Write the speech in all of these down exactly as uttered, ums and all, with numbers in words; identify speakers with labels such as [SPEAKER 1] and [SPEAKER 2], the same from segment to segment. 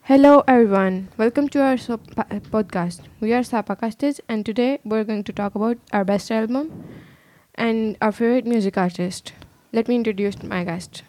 [SPEAKER 1] Hello, everyone. Welcome to our so- pa- uh, podcast. We are Sapakastis, and today we're going to talk about our best album and our favorite music artist. Let me introduce my guest.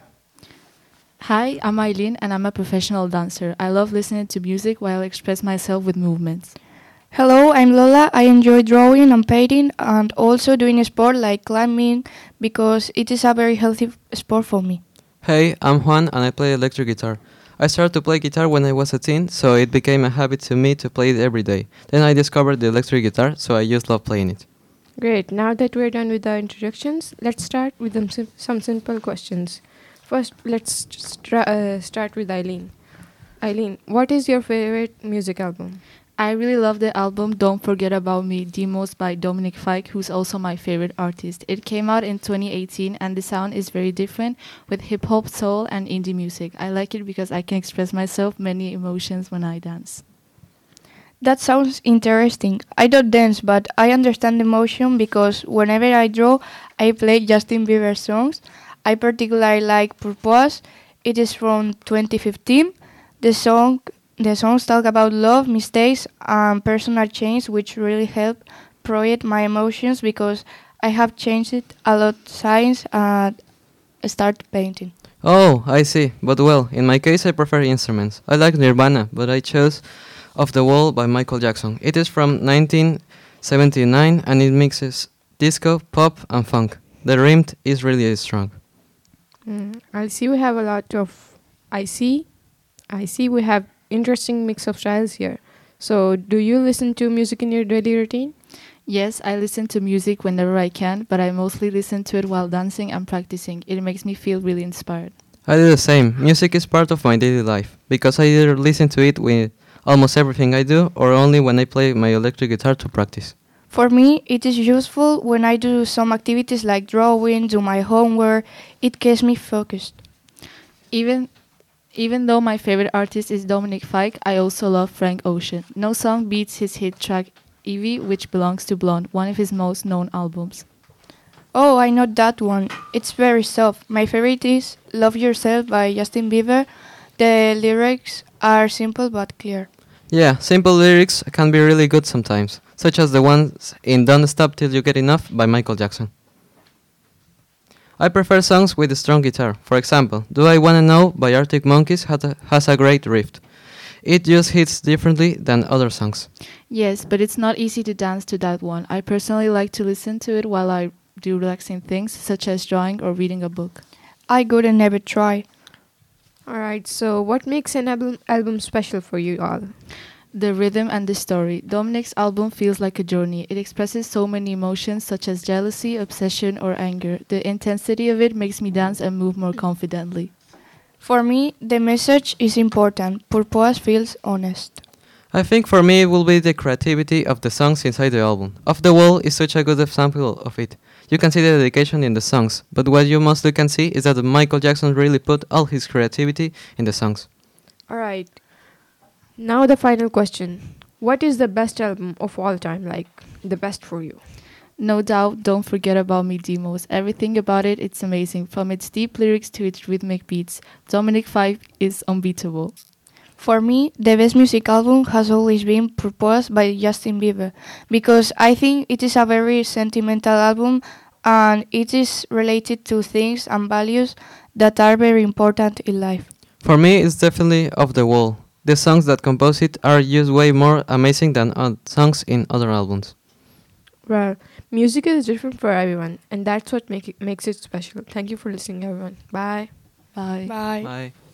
[SPEAKER 2] Hi, I'm Eileen and I'm a professional dancer. I love listening to music while I express myself with movements.
[SPEAKER 3] Hello, I'm Lola. I enjoy drawing and painting and also doing a sport like climbing because it is a very healthy sport for me.
[SPEAKER 4] Hey, I'm Juan and I play electric guitar. I started to play guitar when I was a teen, so it became a habit to me to play it every day. Then I discovered the electric guitar, so I just love playing it.
[SPEAKER 1] Great. Now that we're done with the introductions, let's start with some, sim- some simple questions. First, let's stra- uh, start with Eileen. Eileen, what is your favorite music album?
[SPEAKER 2] I really love the album Don't Forget About Me, Demos by Dominic Fike, who's also my favorite artist. It came out in twenty eighteen and the sound is very different with hip hop, soul, and indie music. I like it because I can express myself many emotions when I dance.
[SPEAKER 3] That sounds interesting. I don't dance, but I understand emotion because whenever I draw, I play Justin Bieber songs. I particularly like Purpose. It is from twenty fifteen. The song The songs talk about love, mistakes, and personal change, which really help project my emotions because I have changed it a lot since I started painting.
[SPEAKER 4] Oh, I see. But well, in my case, I prefer instruments. I like Nirvana, but I chose Off the Wall by Michael Jackson. It is from nineteen seventy-nine and it mixes disco, pop, and funk. The rhythm is really strong.
[SPEAKER 1] Mm, I see we have a lot of. I see. I see we have interesting mix of styles here. So, do you listen to music in your daily routine?
[SPEAKER 2] Yes, I listen to music whenever I can, but I mostly listen to it while dancing and practicing. It makes me feel really inspired.
[SPEAKER 4] I do the same. Music is part of my daily life because I either listen to it with almost everything I do or only when I play my electric guitar to practice.
[SPEAKER 3] For me, it is useful when I do some activities like drawing, do my homework. It keeps me focused.
[SPEAKER 2] Even Even though my favorite artist is Dominic Fike, I also love Frank Ocean. No song beats his hit track Evie, which belongs to Blonde, one of his most known albums.
[SPEAKER 3] Oh, I know that one. It's very soft. My favorite is Love Yourself by Justin Bieber. The lyrics are simple but clear.
[SPEAKER 4] Yeah, simple lyrics can be really good sometimes, such as the ones in Don't Stop Till You Get Enough by Michael Jackson. I prefer songs with a strong guitar. For example, Do I Wanna Know by Arctic Monkeys has a, has a great riff. It just hits differently than other songs.
[SPEAKER 2] Yes, but it's not easy to dance to that one. I personally like to listen to it while I do relaxing things, such as drawing or reading a book.
[SPEAKER 3] I couldn't never try.
[SPEAKER 1] Alright, so what makes an album, album special for you all?
[SPEAKER 2] The rhythm and the story. Dominic's album feels like a journey. It expresses so many emotions such as jealousy, obsession, or anger. The intensity of it makes me dance and move more confidently.
[SPEAKER 3] For me, the message is important. Purpose feels honest.
[SPEAKER 4] I think for me it will be the creativity of the songs inside the album. Off the Wall is such a good example of it. You can see the dedication in the songs, but what you mostly can see is that Michael Jackson really put all his creativity in the songs.
[SPEAKER 1] Alright, now the final question. What is the best album of all time, like the best for you?
[SPEAKER 2] No doubt, Don't Forget About Me demos. Everything about it, it's amazing. From its deep lyrics to its rhythmic beats. Dominic Fike is unbeatable.
[SPEAKER 3] For me, the best music album has always been Purpose by Justin Bieber because I think it is a very sentimental album and it is related to things and values that are very important in life.
[SPEAKER 4] For me it's definitely Off the Wall. The songs that compose it are just way more amazing than uh, songs in other albums.
[SPEAKER 1] Well, music is different for everyone, and that's what make it, makes it special. Thank you for listening, everyone. Bye.
[SPEAKER 2] Bye.
[SPEAKER 3] Bye.
[SPEAKER 4] Bye.